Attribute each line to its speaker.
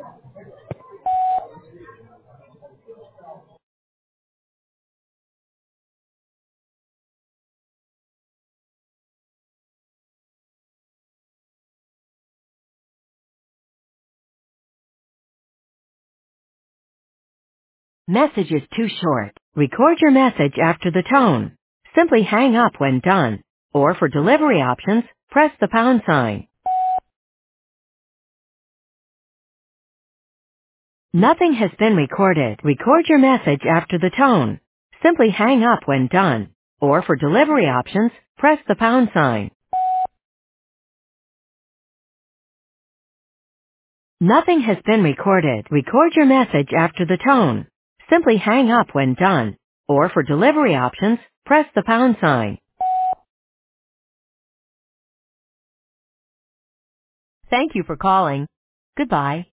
Speaker 1: Message is too short. Record your message after the tone. Simply hang up when done. Or for delivery options, press the pound sign. Nothing has been recorded. Record your message after the tone. Simply hang up when done. Or for delivery options, press the pound sign. Nothing has been recorded. Record your message after the tone. Simply hang up when done. Or for delivery options, press the pound sign. Thank you for calling. Goodbye.